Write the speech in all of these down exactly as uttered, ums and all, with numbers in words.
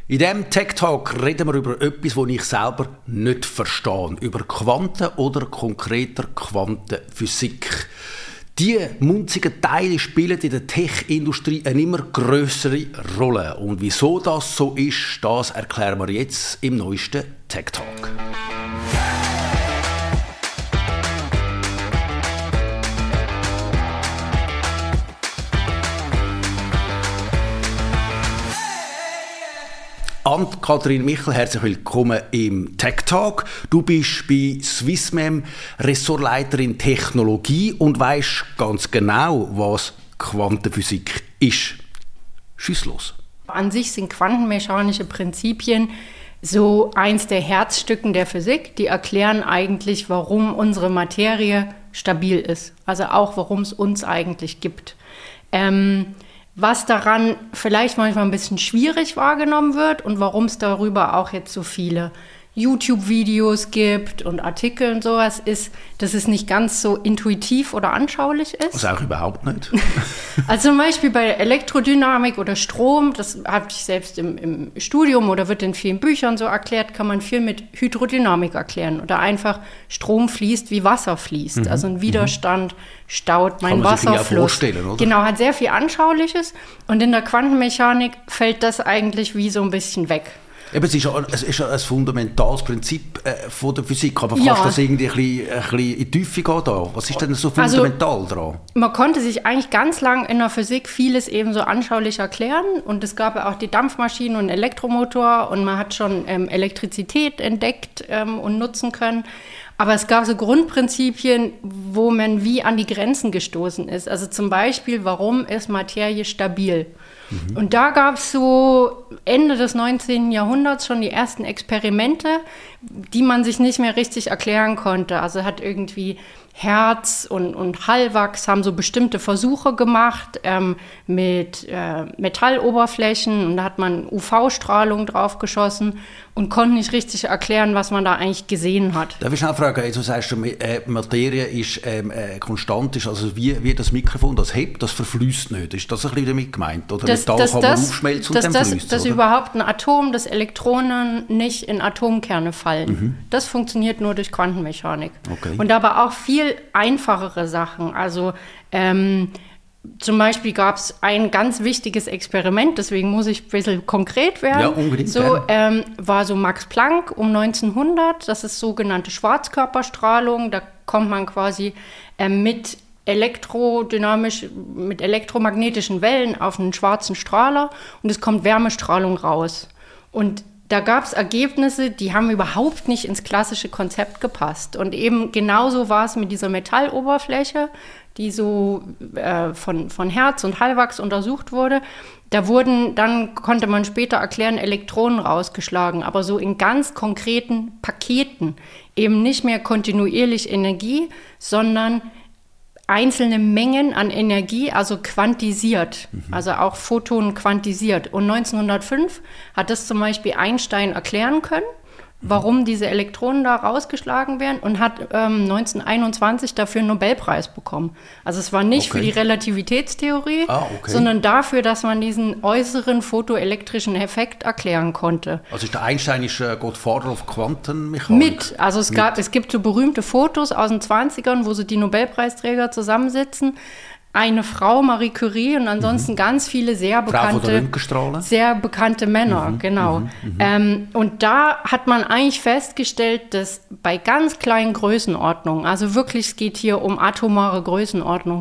In diesem Tech Talk reden wir über etwas, das ich selber nicht verstehe. Über Quanten oder konkreter Quantenphysik. Die munzigen Teile spielen in der Tech-Industrie eine immer grössere Rolle. Und wieso das so ist, das erklären wir jetzt im neuesten Tech Talk. Ann-Kathrin Michel, herzlich willkommen im Tech Talk. Du bist bei Swissmem Ressortleiterin Technologie und weisst ganz genau, was Quantenphysik ist. Schieß los. An sich sind quantenmechanische Prinzipien so eins der Herzstücken der Physik. Die erklären eigentlich, warum unsere Materie stabil ist. Also auch, warum es uns eigentlich gibt. Ähm, Was daran vielleicht manchmal ein bisschen schwierig wahrgenommen wird und warum es darüber auch jetzt so viele YouTube-Videos gibt und Artikel und sowas, ist, dass es nicht ganz so intuitiv oder anschaulich ist. Das auch überhaupt nicht. Also zum Beispiel bei Elektrodynamik oder Strom, das habe ich selbst im, im Studium oder wird in vielen Büchern so erklärt, kann man viel mit Hydrodynamik erklären. Oder einfach Strom fließt, wie Wasser fließt. Mhm. Also ein Widerstand staut mein Wasserfluss. Kann man sich ja vorstellen, oder? Genau, hat sehr viel Anschauliches. Und in der Quantenmechanik fällt das eigentlich wie so ein bisschen weg. Eben, es ist ja es ist ein fundamentales Prinzip äh, von der Physik, aber ja. Kannst du das irgendwie ein bisschen, ein bisschen in die Tiefe gehen da? Was ist denn so fundamental also, dran? Man konnte sich eigentlich ganz lang in der Physik vieles eben so anschaulich erklären und es gab ja auch die Dampfmaschinen und Elektromotor und man hat schon ähm, Elektrizität entdeckt ähm, und nutzen können. Aber es gab so Grundprinzipien, wo man wie an die Grenzen gestoßen ist. Also zum Beispiel, warum ist Materie stabil? Mhm. Und da gab es so Ende des neunzehnten Jahrhunderts schon die ersten Experimente, die man sich nicht mehr richtig erklären konnte. Also hat irgendwie Hertz und, und Hallwachs haben so bestimmte Versuche gemacht ähm, mit äh, Metalloberflächen und da hat man U V-Strahlung draufgeschossen und konnte nicht richtig erklären, was man da eigentlich gesehen hat. Darf ich schnell fragen, du sagst, äh, Materie ist ähm, äh, konstant, ist also wie, wie das Mikrofon, das hebt, das verfließt nicht. Ist das ein bisschen damit gemeint? Oder das, Metall das, kann das, man aufschmelzen das, und dann das, fließt es, dass oder? Überhaupt ein Atom, dass Elektronen nicht in Atomkerne fallen. Mhm. Das funktioniert nur durch Quantenmechanik. Okay. Und aber auch viel einfachere Sachen. Also ähm, zum Beispiel gab es ein ganz wichtiges Experiment, deswegen muss ich ein bisschen konkret werden. Ja, unbedingt. So ähm, war so Max Planck um neunzehnhundert, das ist sogenannte Schwarzkörperstrahlung. Da kommt man quasi ähm, mit elektrodynamisch, mit elektromagnetischen Wellen auf einen schwarzen Strahler und es kommt Wärmestrahlung raus. Und da gab es Ergebnisse, die haben überhaupt nicht ins klassische Konzept gepasst. Und eben genauso war es mit dieser Metalloberfläche, die so äh, von, von Hertz und Hallwachs untersucht wurde. Da wurden, dann konnte man später erklären, Elektronen rausgeschlagen, aber so in ganz konkreten Paketen. Eben nicht mehr kontinuierlich Energie, sondern einzelne Mengen an Energie, also quantisiert, mhm. also auch Photonen quantisiert. Und neunzehnhundertfünf hat das zum Beispiel Einstein erklären können, warum diese Elektronen da rausgeschlagen werden und hat ähm, neunzehnhunderteinundzwanzig dafür einen Nobelpreis bekommen. Also es war nicht okay. für die Relativitätstheorie, ah, okay. sondern dafür, dass man diesen äußeren photoelektrischen Effekt erklären konnte. Also ist der Einstein ist äh, Gottvater auf Quantenmechanik? Mit, also es, gab, es gibt so berühmte Fotos aus den zwanzigern, wo so die Nobelpreisträger zusammensitzen. Eine Frau, Marie Curie, und ansonsten mhm. ganz viele sehr bekannte, sehr bekannte Männer, mhm. genau. Mhm. Mhm. Ähm, und da hat man eigentlich festgestellt, dass bei ganz kleinen Größenordnungen, also wirklich, es geht hier um atomare Größenordnung,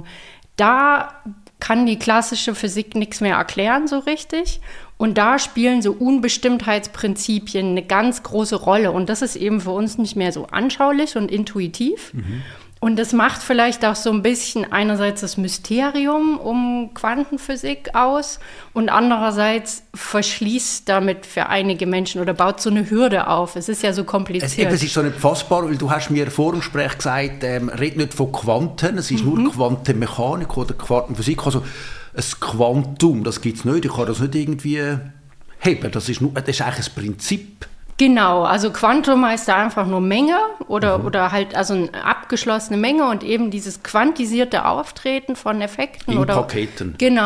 da kann die klassische Physik nichts mehr erklären so richtig. Und da spielen so Unbestimmtheitsprinzipien eine ganz große Rolle. Und das ist eben für uns nicht mehr so anschaulich und intuitiv. Mhm. Und das macht vielleicht auch so ein bisschen einerseits das Mysterium um Quantenphysik aus und andererseits verschließt damit für einige Menschen oder baut so eine Hürde auf. Es ist ja so kompliziert. Es, es ist so nicht fassbar, weil du hast mir vor dem Gespräch gesagt, ähm, red nicht von Quanten, es ist mhm. nur Quantenmechanik oder Quantenphysik. Also ein Quantum, das gibt es nicht, ich kann das nicht irgendwie heben. Das ist, nur, das ist eigentlich ein Prinzip. Genau, also Quantum heißt da einfach nur Menge oder, mhm. oder halt also eine abgeschlossene Menge und eben dieses quantisierte Auftreten von Effekten. In oder Paketen. Genau,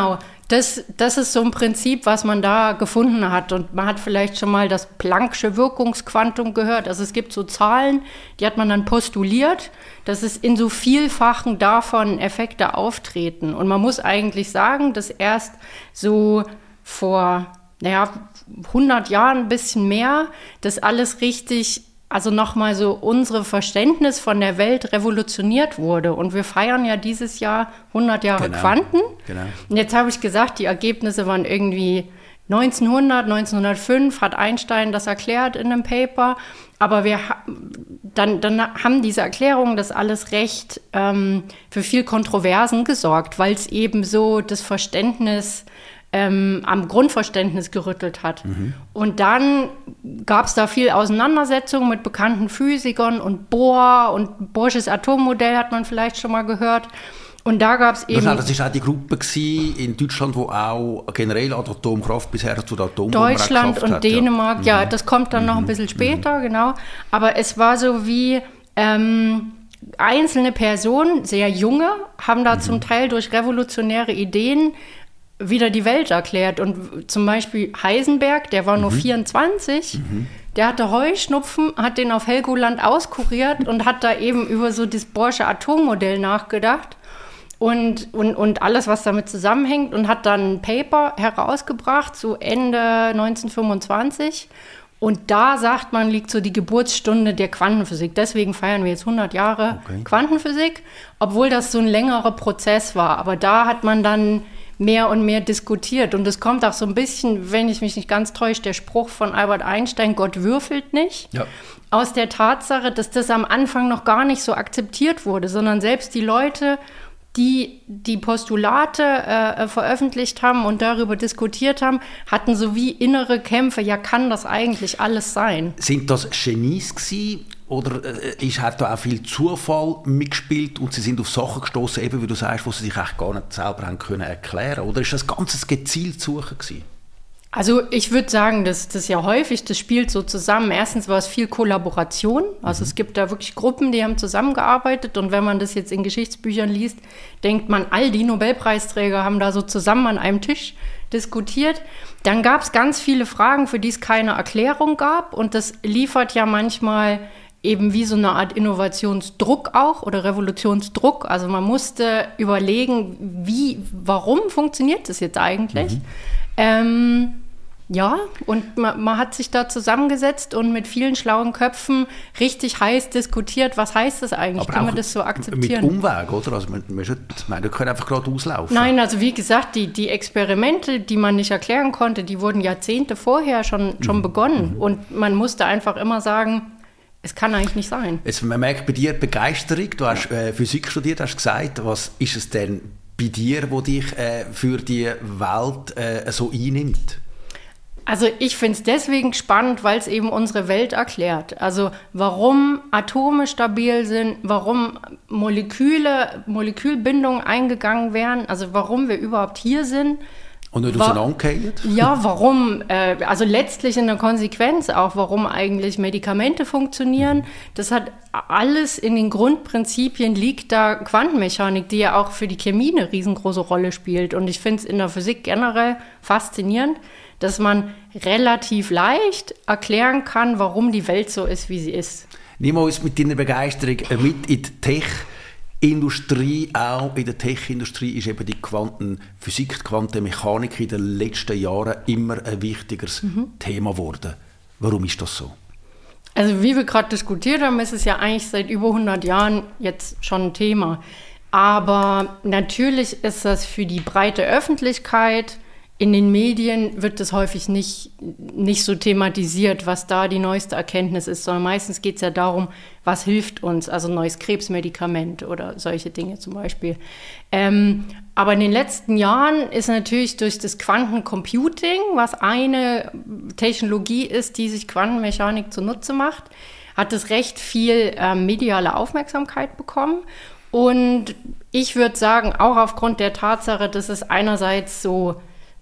Das, das ist so ein Prinzip, was man da gefunden hat. Und man hat vielleicht schon mal das Planck'sche Wirkungsquantum gehört. Also es gibt so Zahlen, die hat man dann postuliert, dass es in so Vielfachen davon Effekte auftreten. Und man muss eigentlich sagen, dass erst so vor, naja, hundert Jahren ein bisschen mehr, das alles richtig, also nochmal so unsere Verständnis von der Welt revolutioniert wurde. Und wir feiern ja dieses Jahr hundert Jahre genau. Quanten. Genau. Und jetzt habe ich gesagt, die Ergebnisse waren irgendwie neunzehnhundert, neunzehnhundertfünf hat Einstein das erklärt in einem Paper. Aber wir dann, dann haben diese Erklärungen das alles recht ähm, für viel Kontroversen gesorgt, weil es eben so das Verständnis Ähm, am Grundverständnis gerüttelt hat. Mhm. Und dann gab es da viel Auseinandersetzung mit bekannten Physikern und Bohr und Bohrsches Atommodell hat man vielleicht schon mal gehört. Und da gab es eben... Das war auch die Gruppe in Deutschland, wo auch generell an der Atomkraft bisher zu der Atombombe Deutschland und hat, Dänemark, ja, ja das kommt dann mhm. noch ein bisschen später, mhm. genau. Aber es war so wie... Ähm, einzelne Personen, sehr junge, haben da mhm. zum Teil durch revolutionäre Ideen wieder die Welt erklärt. Und zum Beispiel Heisenberg, der war nur mhm. vierundzwanzig, mhm. der hatte Heuschnupfen, hat den auf Helgoland auskuriert und hat da eben über so das Bohrsche Atommodell nachgedacht und, und, und alles, was damit zusammenhängt, und hat dann ein Paper herausgebracht, so Ende neunzehnhundertfünfundzwanzig. Und da sagt man, liegt so die Geburtsstunde der Quantenphysik. Deswegen feiern wir jetzt hundert Jahre okay. Quantenphysik, obwohl das so ein längerer Prozess war. Aber da hat man dann mehr und mehr diskutiert. Und es kommt auch so ein bisschen, wenn ich mich nicht ganz täusche, der Spruch von Albert Einstein, Gott würfelt nicht, ja. aus der Tatsache, dass das am Anfang noch gar nicht so akzeptiert wurde, sondern selbst die Leute, die die Postulate äh, veröffentlicht haben und darüber diskutiert haben, hatten so wie innere Kämpfe, ja, kann das eigentlich alles sein? Sind das Genies gewesen? Oder äh, ist, hat da auch viel Zufall mitgespielt und sie sind auf Sachen gestoßen, eben wie du sagst, wo sie sich eigentlich gar nicht selber haben können erklären? Oder ist das Ganze gezielt suchen gewesen? Also ich würde sagen, dass das ja häufig, das spielt so zusammen. Erstens war es viel Kollaboration. Also mhm. es gibt da wirklich Gruppen, die haben zusammengearbeitet. Und wenn man das jetzt in Geschichtsbüchern liest, denkt man, all die Nobelpreisträger haben da so zusammen an einem Tisch diskutiert. Dann gab es ganz viele Fragen, für die es keine Erklärung gab. Und das liefert ja manchmal eben wie so eine Art Innovationsdruck auch oder Revolutionsdruck. Also man musste überlegen, wie, warum funktioniert das jetzt eigentlich? Mhm. Ähm, ja, und man, man hat sich da zusammengesetzt und mit vielen schlauen Köpfen richtig heiß diskutiert, was heißt das eigentlich? Aber kann man das so akzeptieren? Mit Umweg, oder? Also man, man, man kann einfach gerade auslaufen. Nein, also wie gesagt, die, die Experimente, die man nicht erklären konnte, die wurden Jahrzehnte vorher schon, schon mhm. begonnen. Mhm. Und man musste einfach immer sagen, es kann eigentlich nicht sein. Jetzt, man merkt bei dir Begeisterung. Du hast äh, Physik studiert, hast gesagt. Was ist es denn bei dir, wo dich äh, für die Welt äh, so einnimmt? Also ich finde es deswegen spannend, weil es eben unsere Welt erklärt. Also warum Atome stabil sind, warum Moleküle, Molekülbindungen eingegangen werden, also warum wir überhaupt hier sind. Und nicht auseinandergehen? Ja, warum, äh, also letztlich in der Konsequenz auch, warum eigentlich Medikamente funktionieren. Mhm. Das hat alles in den Grundprinzipien liegt da Quantenmechanik, die ja auch für die Chemie eine riesengroße Rolle spielt. Und ich finde es in der Physik generell faszinierend, dass man relativ leicht erklären kann, warum die Welt so ist, wie sie ist. Nimm uns mit deiner Begeisterung mit in die Tech. Industrie, auch in der Tech-Industrie ist eben die Quantenphysik, die Quantenmechanik in den letzten Jahren immer ein wichtigeres mhm. Thema geworden. Warum ist das so? Also wie wir gerade diskutiert haben, ist es ja eigentlich seit über hundert Jahren jetzt schon ein Thema. Aber natürlich ist das für die breite Öffentlichkeit, in den Medien wird das häufig nicht, nicht so thematisiert, was da die neueste Erkenntnis ist, sondern meistens geht es ja darum, was hilft uns, also ein neues Krebsmedikament oder solche Dinge zum Beispiel. Ähm, aber in den letzten Jahren ist natürlich durch das Quantencomputing, was eine Technologie ist, die sich Quantenmechanik zunutze macht, hat es recht viel äh, mediale Aufmerksamkeit bekommen. Und ich würde sagen, auch aufgrund der Tatsache, dass es einerseits so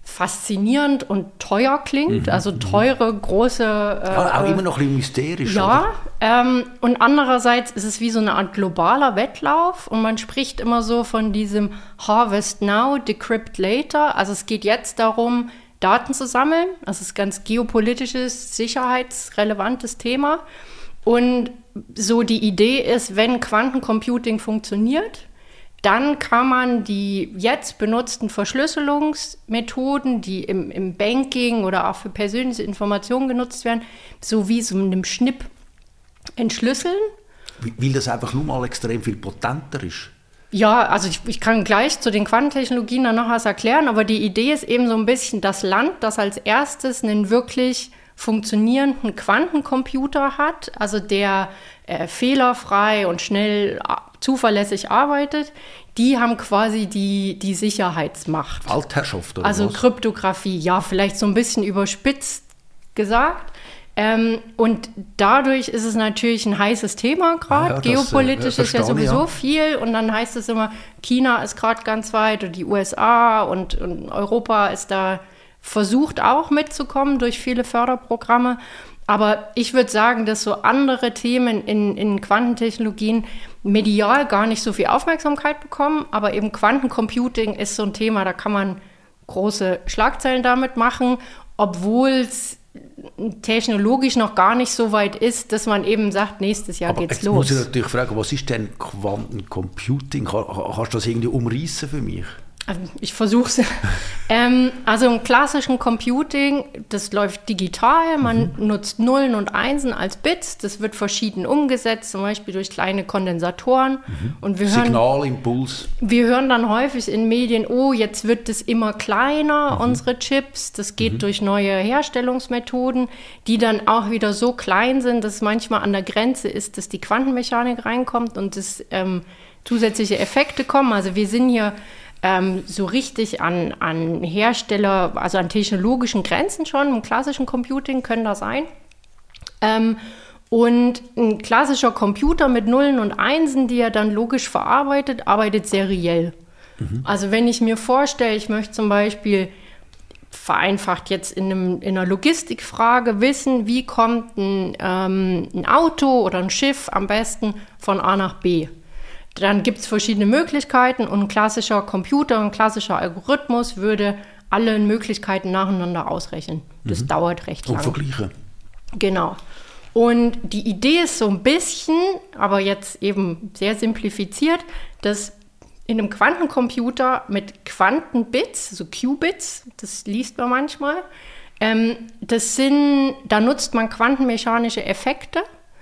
faszinierend und teuer klingt, mhm. also teure, große... Äh, ja, auch immer noch ein bisschen mysterisch. Ja, ähm, und andererseits ist es wie so eine Art globaler Wettlauf und man spricht immer so von diesem Harvest Now, Decrypt Later. Also es geht jetzt darum, Daten zu sammeln. Das ist ein ganz geopolitisches, sicherheitsrelevantes Thema. Und so die Idee ist, wenn Quantencomputing funktioniert, dann kann man die jetzt benutzten Verschlüsselungsmethoden, die im, im Banking oder auch für persönliche Informationen genutzt werden, so wie so mit einem Schnipp entschlüsseln. Weil das einfach nur mal extrem viel potenter ist. Ja, also ich, ich kann gleich zu den Quantentechnologien dann noch was erklären, aber die Idee ist eben so ein bisschen das Land, das als erstes einen wirklich funktionierenden Quantencomputer hat, also der äh, fehlerfrei und schnell äh, zuverlässig arbeitet, die haben quasi die, die Sicherheitsmacht. Altherrschaft oder Also was? Kryptographie, ja, vielleicht so ein bisschen überspitzt gesagt. Ähm, und dadurch ist es natürlich ein heißes Thema gerade. Ja, Geopolitisch das, äh, ist ja sowieso ja. viel. Und dann heißt es immer, China ist gerade ganz weit und die U S A und, und Europa ist da versucht auch mitzukommen durch viele Förderprogramme. Aber ich würde sagen, dass so andere Themen in, in Quantentechnologien medial gar nicht so viel Aufmerksamkeit bekommen. Aber eben Quantencomputing ist so ein Thema, da kann man große Schlagzeilen damit machen, obwohl es technologisch noch gar nicht so weit ist, dass man eben sagt, nächstes Jahr Aber geht's jetzt los. muss ich natürlich fragen, was ist denn Quantencomputing? Kannst du das irgendwie umreißen für mich? Ich versuche es. ähm, also im klassischen Computing, das läuft digital, man mhm. nutzt Nullen und Einsen als Bits, das wird verschieden umgesetzt, zum Beispiel durch kleine Kondensatoren. Mhm. Und wir hören, Signal, Impuls. Wir hören dann häufig in Medien, oh, jetzt wird es immer kleiner, mhm. unsere Chips, das geht mhm. durch neue Herstellungsmethoden, die dann auch wieder so klein sind, dass es manchmal an der Grenze ist, dass die Quantenmechanik reinkommt und dass ähm, zusätzliche Effekte kommen. Also wir sind hier Ähm, so richtig an, an Hersteller, also an technologischen Grenzen schon, im klassischen Computing können da sein. Ähm, und ein klassischer Computer mit Nullen und Einsen, die er dann logisch verarbeitet, arbeitet seriell. Mhm. Also wenn ich mir vorstelle, ich möchte zum Beispiel vereinfacht jetzt in, einem, in einer Logistikfrage wissen, wie kommt ein, ähm, ein Auto oder ein Schiff am besten von A nach B. Dann gibt es verschiedene Möglichkeiten und ein klassischer Computer, ein klassischer Algorithmus würde alle Möglichkeiten nacheinander ausrechnen. Das mhm. dauert recht lange. Und vergleichen. Genau. Und die Idee ist so ein bisschen, aber jetzt eben sehr simplifiziert, dass in einem Quantencomputer mit Quantenbits, so Qubits, das liest man manchmal, ähm, das sind, da nutzt man quantenmechanische Effekte.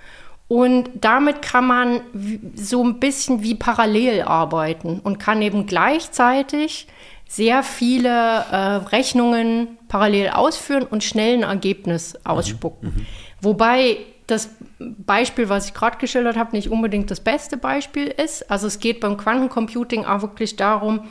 Und damit kann man so ein bisschen wie parallel arbeiten und kann eben gleichzeitig sehr viele äh, Rechnungen parallel ausführen und schnell ein Ergebnis ausspucken. Mhm, Wobei das Beispiel, was ich gerade geschildert habe, nicht unbedingt das beste Beispiel ist. Also es geht beim Quantencomputing auch wirklich darum,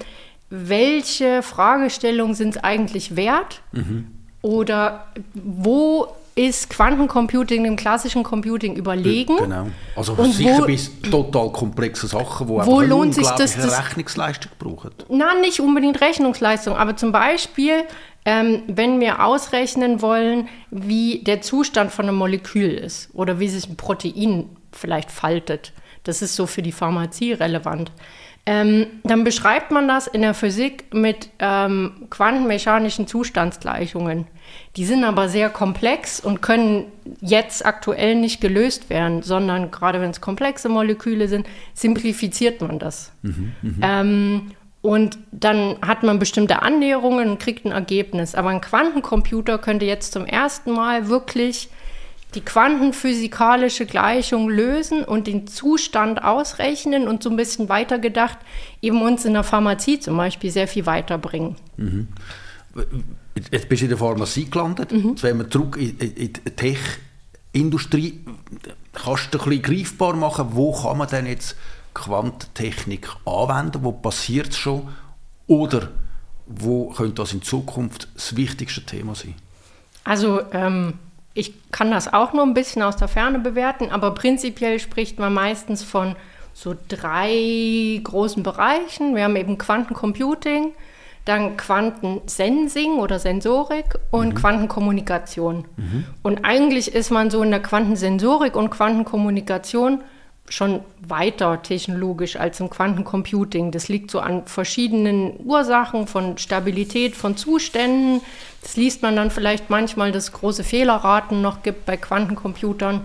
welche Fragestellungen sind es eigentlich wert? Mhm. Oder wo ist Quantencomputing dem klassischen Computing überlegen? Genau. Also und sicher wo, bis total komplexe Sachen, wo, wo einfach lohnt sich das, eine Rechnungsleistung brauchen. Nein, nicht unbedingt Rechnungsleistung, aber zum Beispiel, ähm, wenn wir ausrechnen wollen, wie der Zustand von einem Molekül ist oder wie sich ein Protein vielleicht faltet. Das ist so für die Pharmazie relevant. Ähm, dann beschreibt man das in der Physik mit ähm, quantenmechanischen Zustandsgleichungen. Die sind aber sehr komplex und können jetzt aktuell nicht gelöst werden, sondern gerade wenn es komplexe Moleküle sind, simplifiziert man das. Mhm, ähm, und dann hat man bestimmte Annäherungen und kriegt ein Ergebnis. Aber ein Quantencomputer könnte jetzt zum ersten Mal wirklich die quantenphysikalische Gleichung lösen und den Zustand ausrechnen und so ein bisschen weitergedacht eben uns in der Pharmazie zum Beispiel sehr viel weiterbringen. Mhm. Jetzt bist du in der Pharmazie gelandet. Mhm. Jetzt, wenn wir zurück in, in, in die Tech-Industrie, kannst du ein bisschen greifbar machen, wo kann man denn jetzt Quantentechnik anwenden, wo passiert es schon oder wo könnte das in Zukunft das wichtigste Thema sein? Also ähm ich kann das auch nur ein bisschen aus der Ferne bewerten, aber prinzipiell spricht man meistens von so drei großen Bereichen. Wir haben eben Quantencomputing, dann Quantensensing oder Sensorik und mhm. Quantenkommunikation. Mhm. Und eigentlich ist man so in der Quantensensorik und Quantenkommunikation schon weiter technologisch als im Quantencomputing. Das liegt so an verschiedenen Ursachen von Stabilität von Zuständen. Das liest man dann vielleicht manchmal, dass es große Fehlerraten noch gibt bei Quantencomputern.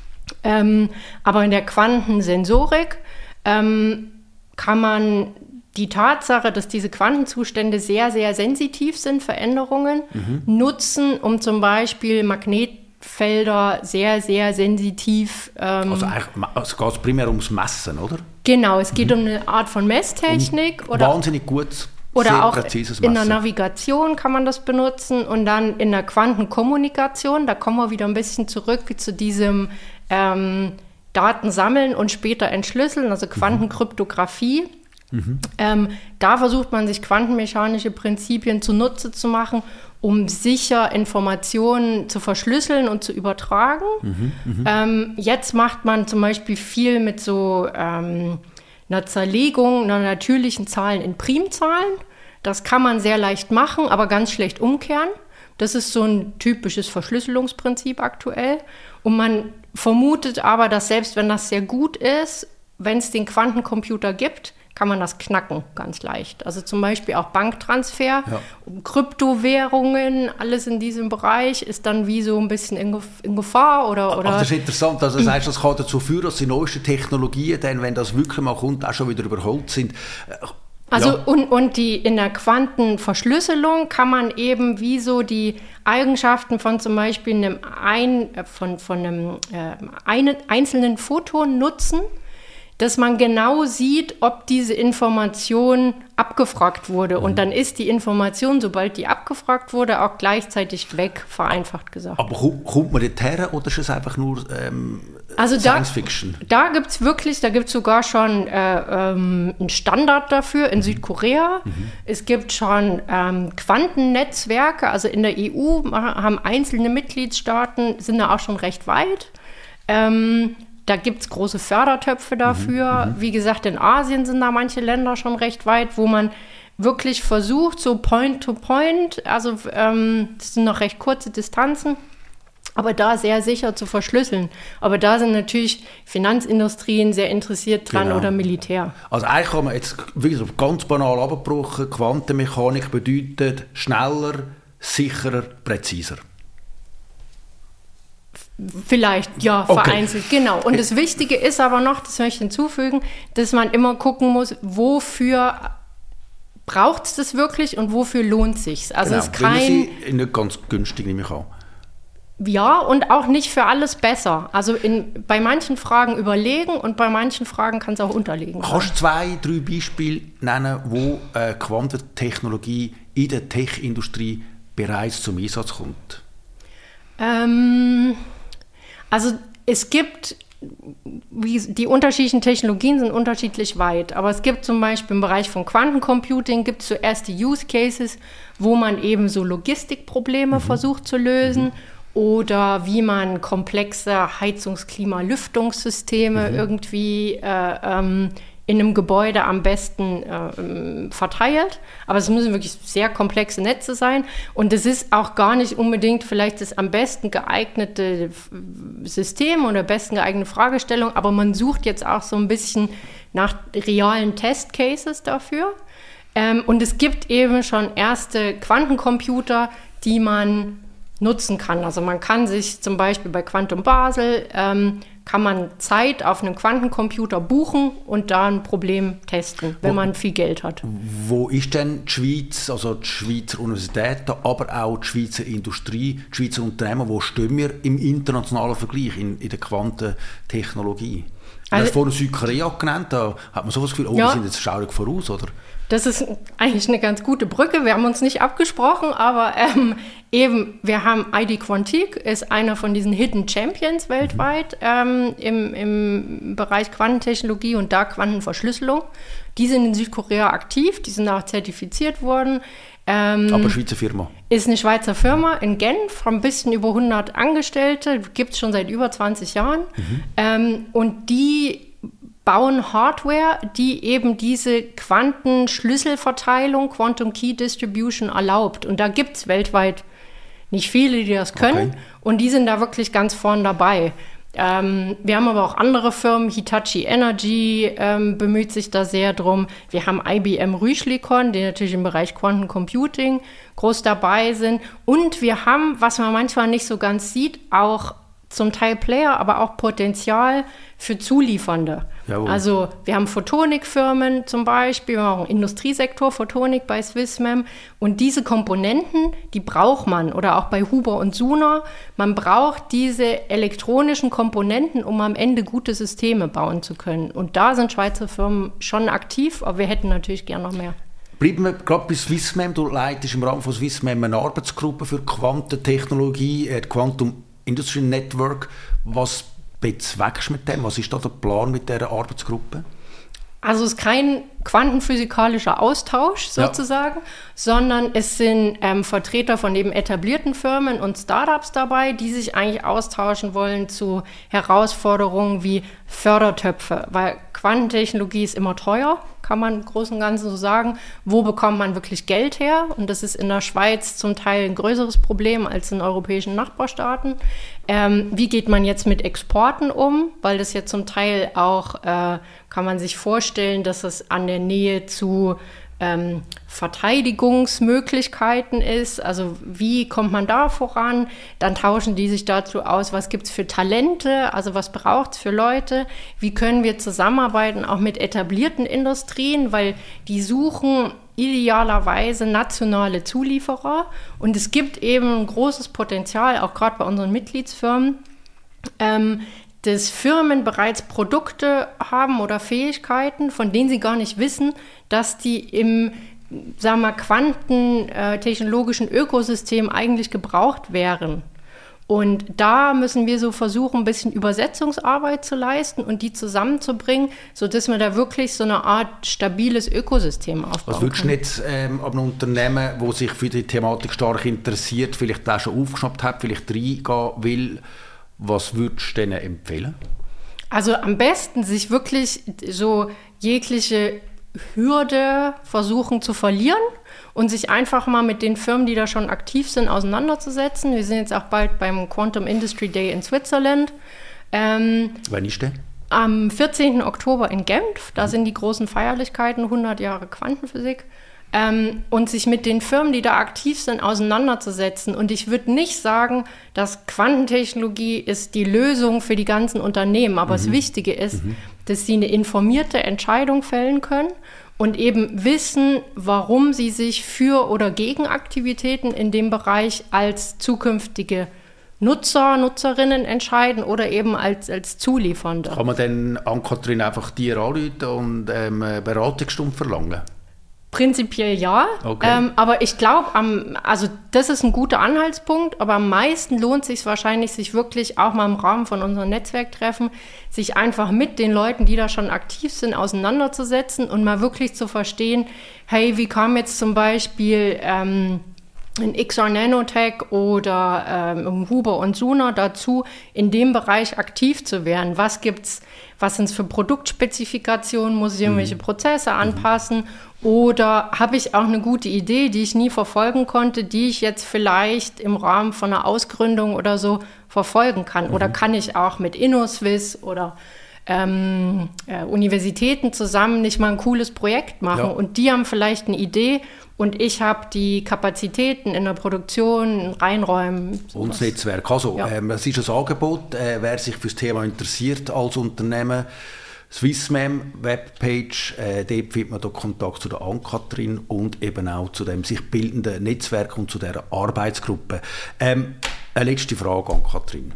Ähm, aber in der Quantensensorik ähm, kann man die Tatsache, dass diese Quantenzustände sehr, sehr sensitiv sind für Änderungen, mhm. nutzen, um zum Beispiel Magnetfelder sehr, sehr sensitiv... Ähm, also eigentlich also geht es primär ums Messen, oder? Genau, es geht mhm. um eine Art von Messtechnik. Um oder wahnsinnig gut, oder sehr auch präzises Messen. In der Navigation kann man das benutzen und dann in der Quantenkommunikation, da kommen wir wieder ein bisschen zurück zu diesem ähm, Daten sammeln und später entschlüsseln, also Quantenkryptographie. Mhm. Ähm, da versucht man sich quantenmechanische Prinzipien zunutze zu machen, um sicher Informationen zu verschlüsseln und zu übertragen. Mhm, ähm, jetzt macht man zum Beispiel viel mit so ähm, einer Zerlegung einer natürlichen Zahlen in Primzahlen. Das kann man sehr leicht machen, aber ganz schlecht umkehren. Das ist so ein typisches Verschlüsselungsprinzip aktuell. Und man vermutet aber, dass selbst wenn das sehr gut ist, wenn es den Quantencomputer gibt, kann man das knacken, ganz leicht. Also zum Beispiel auch Banktransfer, ja. Kryptowährungen, alles in diesem Bereich ist dann wie so ein bisschen in, in Gefahr. Oder, oder aber das ist interessant, also das heißt, das kann dazu führen, dass die neuesten Technologien dann, wenn das wirklich mal kommt, auch schon wieder überholt sind. Also ja. und, und die in der Quantenverschlüsselung kann man eben wie so die Eigenschaften von zum Beispiel einem, ein, von, von einem äh, eine, einzelnen Photon nutzen, dass man genau sieht, ob diese Information abgefragt wurde. Mhm. Und dann ist die Information, sobald die abgefragt wurde, auch gleichzeitig weg, vereinfacht gesagt. Aber kommt man dort her oder ist es einfach nur ähm, also Science Fiction? Da, da gibt es wirklich, da gibt es sogar schon äh, ähm, einen Standard dafür in mhm. Südkorea. Mhm. Es gibt schon ähm, Quantennetzwerke, also in der E U haben einzelne Mitgliedstaaten, sind da auch schon recht weit. Ähm, Da gibt es große Fördertöpfe dafür. Mhm, Wie gesagt, in Asien sind da manche Länder schon recht weit, wo man wirklich versucht, so Point-to-Point, also ähm, das sind noch recht kurze Distanzen, aber da sehr sicher zu verschlüsseln. Aber da sind natürlich Finanzindustrien sehr interessiert dran, genau. Oder Militär. Also eigentlich kann man jetzt wirklich ganz banal abgebrochen, Quantenmechanik bedeutet schneller, sicherer, präziser. Vielleicht, ja, okay. vereinzelt, genau. Und das Wichtige ist aber noch, das möchte ich hinzufügen, dass man immer gucken muss, wofür braucht es das wirklich und wofür lohnt es sich. Also genau. es ist kein... Sie nicht ganz günstig, nehme ich an. Ja, und auch nicht für alles besser. Also in, bei manchen Fragen überlegen und bei manchen Fragen kann es auch unterlegen. Kannst du zwei, drei Beispiele nennen, wo äh, Quantentechnologie in der Tech-Industrie bereits zum Einsatz kommt? Ähm... Also es gibt, wie, die unterschiedlichen Technologien sind unterschiedlich weit, aber es gibt zum Beispiel im Bereich von Quantencomputing gibt es so erste Use Cases, wo man eben so Logistikprobleme mhm. versucht zu lösen mhm. oder wie man komplexe Heizungs-, Klima-, Lüftungssysteme mhm. irgendwie äh, ähm, in einem Gebäude am besten äh, verteilt. Aber es müssen wirklich sehr komplexe Netze sein. Und es ist auch gar nicht unbedingt vielleicht das am besten geeignete System oder besten geeignete Fragestellung. Aber man sucht jetzt auch so ein bisschen nach realen Testcases dafür. Ähm, und es gibt eben schon erste Quantencomputer, die man nutzen kann. Also man kann sich zum Beispiel bei Quantum Basel ähm, kann man Zeit auf einem Quantencomputer buchen und da ein Problem testen, wenn wo, man viel Geld hat. Wo ist denn die Schweiz, also die Schweizer Universitäten, aber auch die Schweizer Industrie, die Schweizer Unternehmen, wo stehen wir im internationalen Vergleich in, in der Quantentechnologie? Du hast vorhin Südkorea genannt, da hat man so das Gefühl, oh, ja. wir sind jetzt schaurig voraus, oder? Das ist eigentlich eine ganz gute Brücke. Wir haben uns nicht abgesprochen, aber ähm, eben, wir haben I D Quantique, ist einer von diesen Hidden Champions weltweit ähm, im, im Bereich Quantentechnologie und da Quantenverschlüsselung. Die sind in Südkorea aktiv, die sind auch zertifiziert worden. Ähm, aber Schweizer Firma? Ist eine Schweizer Firma in Genf, haben ein bisschen über hundert Angestellte, gibt es schon seit über zwanzig Jahren. Mhm. Ähm, und die bauen Hardware, die eben diese Quantenschlüsselverteilung, Quantum Key Distribution erlaubt. Und da gibt es weltweit nicht viele, die das können. Okay. Und die sind da wirklich ganz vorn dabei. Ähm, wir haben aber auch andere Firmen, Hitachi Energy ähm, bemüht sich da sehr drum. Wir haben I B M Rüschlikon, die natürlich im Bereich Quantencomputing groß dabei sind. Und wir haben, was man manchmal nicht so ganz sieht, auch zum Teil Player, aber auch Potenzial für Zuliefernde. Jawohl. Also wir haben Photonikfirmen zum Beispiel, wir haben auch einen Industriesektor, Photonik bei Swissmem. Und diese Komponenten, die braucht man, oder auch bei Huber und Suna. Man braucht diese elektronischen Komponenten, um am Ende gute Systeme bauen zu können. Und da sind Schweizer Firmen schon aktiv, aber wir hätten natürlich gern noch mehr. Bleiben wir gerade bei Swissmem. Du leitest im Rahmen von Swissmem eine Arbeitsgruppe für Quantentechnologie, äh, Quantum Industry Network. Was bezweckst du mit dem? Was ist da der Plan mit dieser Arbeitsgruppe? Also es ist kein quantenphysikalischer Austausch sozusagen, ja. sondern es sind ähm, Vertreter von eben etablierten Firmen und Startups dabei, die sich eigentlich austauschen wollen zu Herausforderungen wie Fördertöpfe, weil Quantentechnologie ist immer teuer, kann man im Großen und Ganzen so sagen. Wo bekommt man wirklich Geld her? Und das ist in der Schweiz zum Teil ein größeres Problem als in europäischen Nachbarstaaten. Ähm, wie geht man jetzt mit Exporten um? Weil das ja zum Teil auch, äh, kann man sich vorstellen, dass es an der Nähe zu ähm, Verteidigungsmöglichkeiten ist. Also wie kommt man da voran? Dann tauschen die sich dazu aus, was gibt es für Talente, also was braucht es für Leute? Wie können wir zusammenarbeiten, auch mit etablierten Industrien, weil die suchen idealerweise nationale Zulieferer. Und es gibt eben ein großes Potenzial, auch gerade bei unseren Mitgliedsfirmen, ähm, dass Firmen bereits Produkte haben oder Fähigkeiten, von denen sie gar nicht wissen, dass die im, sagen wir, quantentechnologischen Ökosystem eigentlich gebraucht wären. Und da müssen wir so versuchen, ein bisschen Übersetzungsarbeit zu leisten und die zusammenzubringen, sodass man da wirklich so eine Art stabiles Ökosystem aufbauen kann. Was würdest du jetzt ähm, an einem Unternehmen, das sich für die Thematik stark interessiert, vielleicht auch schon aufgeschnappt hat, vielleicht reingehen will, was würdest du denen empfehlen? Also am besten sich wirklich so jegliche Hürde versuchen zu verlieren und sich einfach mal mit den Firmen, die da schon aktiv sind, auseinanderzusetzen. Wir sind jetzt auch bald beim Quantum Industry Day in Switzerland. Ähm, Wann ist der? Am vierzehnten Oktober in Genf. Da sind die großen Feierlichkeiten, hundert Jahre Quantenphysik. Ähm, und sich mit den Firmen, die da aktiv sind, auseinanderzusetzen. Und ich würde nicht sagen, dass Quantentechnologie ist die Lösung für die ganzen Unternehmen. Aber mhm. das Wichtige ist, mhm. dass sie eine informierte Entscheidung fällen können und eben wissen, warum sie sich für oder gegen Aktivitäten in dem Bereich als zukünftige Nutzer, Nutzerinnen entscheiden oder eben als, als Zuliefernde. Kann man dann Ann-Kathrin einfach dir anrufen und ähm, eine Beratungsstunde verlangen? Prinzipiell ja, okay. ähm, aber ich glaube, also das ist ein guter Anhaltspunkt, aber am meisten lohnt es sich wahrscheinlich, sich wirklich auch mal im Rahmen von unseren Netzwerktreffen, sich einfach mit den Leuten, die da schon aktiv sind, auseinanderzusetzen und mal wirklich zu verstehen, hey, wie kam jetzt zum Beispiel ähm, in X R Nanotech oder ähm, Huber und Suna dazu, in dem Bereich aktiv zu werden. Was gibt's, was sind es für Produktspezifikationen, muss ich irgendwelche mhm. Prozesse anpassen? Oder habe ich auch eine gute Idee, die ich nie verfolgen konnte, die ich jetzt vielleicht im Rahmen von einer Ausgründung oder so verfolgen kann? Mhm. Oder kann ich auch mit InnoSwiss oder ähm, äh, Universitäten zusammen nicht mal ein cooles Projekt machen? Ja. Und die haben vielleicht eine Idee und ich habe die Kapazitäten in der Produktion, Reinräumen. Und das Netzwerk. Also, ja. ähm, es ist ein Angebot, äh, wer sich für das Thema interessiert als Unternehmen. Swissmem Webpage, äh, dort findet man da Kontakt zu der Ann-Kathrin und eben auch zu dem sich bildenden Netzwerk und zu dieser Arbeitsgruppe. Ähm, eine letzte Frage, Ann-Kathrin.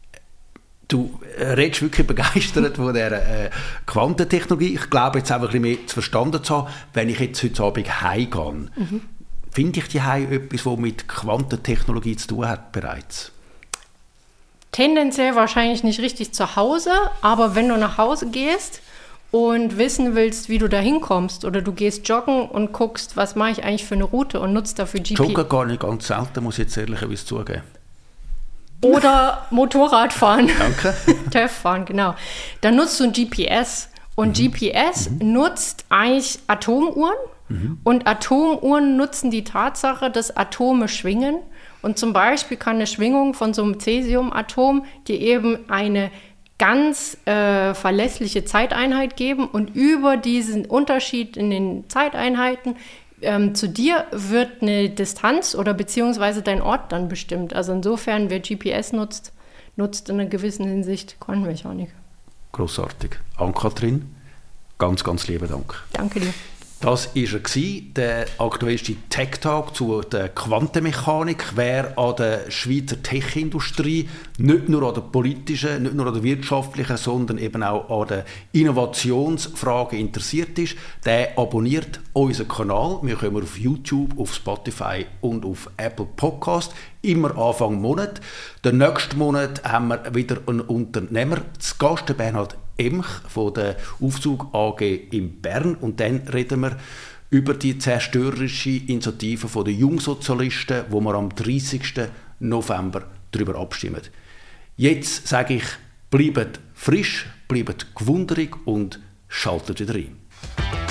Du redest wirklich begeistert von dieser äh, Quantentechnologie. Ich glaube, jetzt einfach ein bisschen mehr zu verstanden zu haben, wenn ich jetzt heute Abend heimgehe. Mhm. Finde ich die heim etwas, was mit Quantentechnologie zu tun hat bereits? Tendenziell wahrscheinlich nicht richtig zu Hause, aber wenn du nach Hause gehst und wissen willst, wie du da hinkommst oder du gehst joggen und guckst, was mache ich eigentlich für eine Route und nutzt dafür G P S. Joggen gar nicht ganz selten, muss ich jetzt ehrlicherweise zugeben. Oder Motorradfahren. Danke. T Ö F fahren, genau. Dann nutzt du ein G P S Und G P S mhm. nutzt eigentlich Atomuhren. Mhm. Und Atomuhren nutzen die Tatsache, dass Atome schwingen. Und zum Beispiel kann eine Schwingung von so einem Cäsiumatom dir eben eine ganz äh, verlässliche Zeiteinheit geben. Und über diesen Unterschied in den Zeiteinheiten ähm, zu dir wird eine Distanz oder beziehungsweise dein Ort dann bestimmt. Also insofern, wer G P S nutzt, nutzt in einer gewissen Hinsicht Quantenmechanik. Grossartig. Ann-Kathrin, ganz, ganz lieben Dank. Danke dir. Das war er, der aktuellste Tech-Talk zu der Quantenmechanik. Wer an der Schweizer Tech-Industrie, nicht nur an der politischen, nicht nur an der wirtschaftlichen, sondern eben auch an den Innovationsfragen interessiert ist, der abonniert unseren Kanal. Wir kommen auf YouTube, auf Spotify und auf Apple Podcast. Immer Anfang Monat. Den nächsten Monat haben wir wieder einen Unternehmer zu Gast, Bernhard Emch von der Aufzug A G in Bern. Und dann reden wir über die zerstörerische Initiative der Jungsozialisten, wo wir am dreißigsten November darüber abstimmen. Jetzt sage ich, bleibt frisch, bleibt gewunderig und schaltet wieder ein.